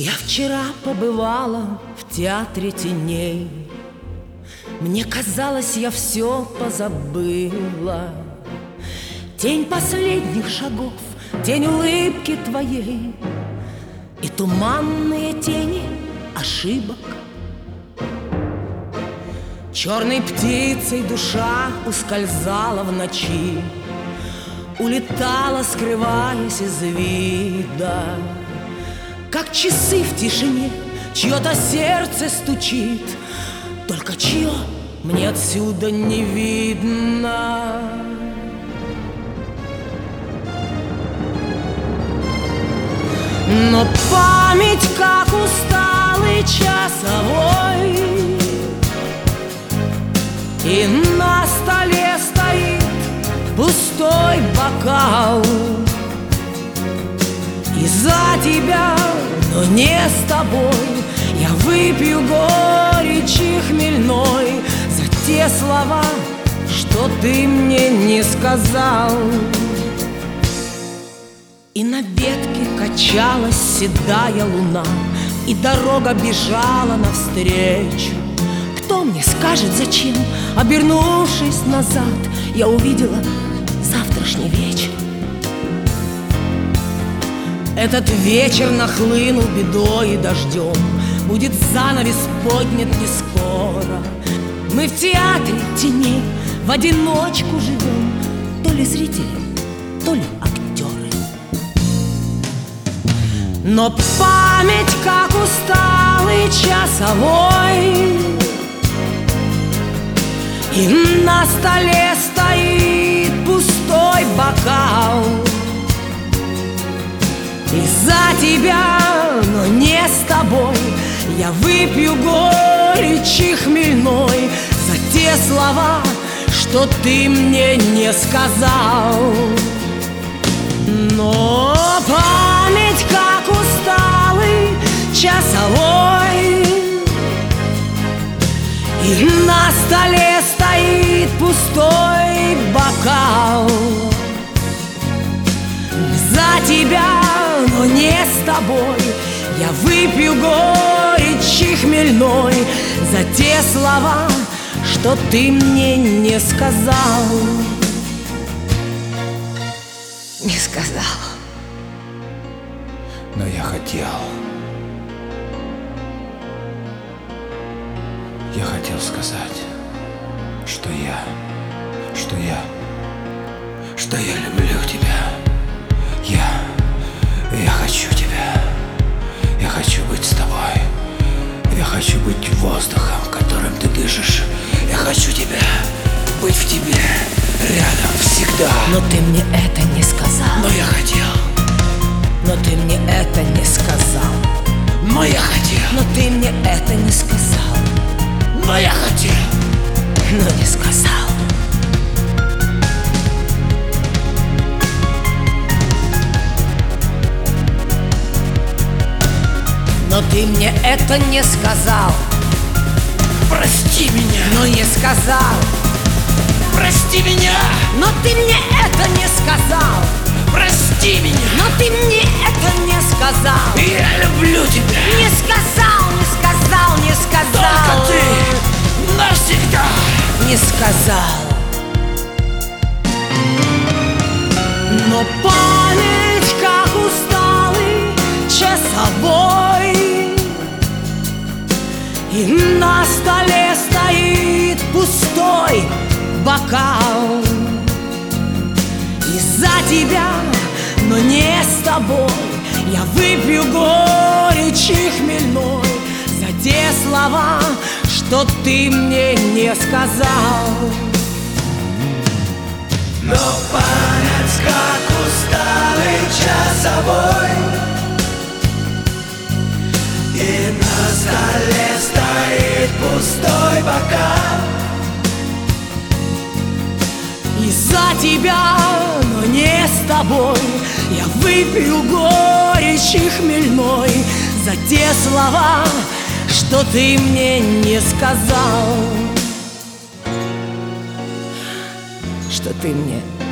Я вчера побывала в театре теней. Мне казалось, я все позабыла. Тень последних шагов, тень улыбки твоей и туманные тени ошибок. Черной птицей душа ускользала в ночи, улетала, скрываясь из вида. Как часы в тишине, чье-то сердце стучит, только чье мне отсюда не видно. Но память, как усталый часовой, и на столе стоит пустой бокал. И за тебя, но не с тобой, я выпью горечи хмельной за те слова, что ты мне не сказал. И на ветке качалась седая луна, и дорога бежала навстречу. Кто мне скажет, зачем, обернувшись назад, я увидела завтрашний вечер? Этот вечер нахлынул бедой и дождем, будет занавес поднят не скоро. Мы в театре теней в одиночку живем, то ли зрители, то ли актеры. Но память, как усталый часовой, и на столе стоит пустой бокал. И за тебя, но не с тобой, я выпью горечи хмельной за те слова, что ты мне не сказал. Но память, как усталый часовой, и на столе стоит пустой бокал. За тебя, но не с тобой, я выпью горечи хмельной за те слова, что ты мне не сказал. Не сказал. Но я хотел. Я хотел сказать, что я люблю тебя. Я хочу тебя. Я хочу быть с тобой. Я хочу быть воздухом, которым ты дышишь. Я хочу тебя, быть в тебе, рядом всегда. Но ты мне это не сказал. Но я хотел. Но ты мне это не сказал. Но я хотел. Но ты мне это не сказал. Но я хотел. Но не сказал. Но ты мне это не сказал. Прости меня. Но не сказал. Прости меня. Но ты мне это не сказал. Прости меня. Но ты мне это не сказал. Я люблю тебя. Не сказал, не сказал, не сказал. Только ты навсегда. Не сказал. Но память, как усталый часовой, и на столе стоит пустой бокал. И за тебя, но не с тобой, я выпью горечи хмельной за те слова, что ты мне не сказал. Но память, как усталый часовой, и на столе стоит пустой бокал. И за тебя, но не с тобой, я выпью горечи хмельной за те слова, что ты мне не сказал. Что ты мне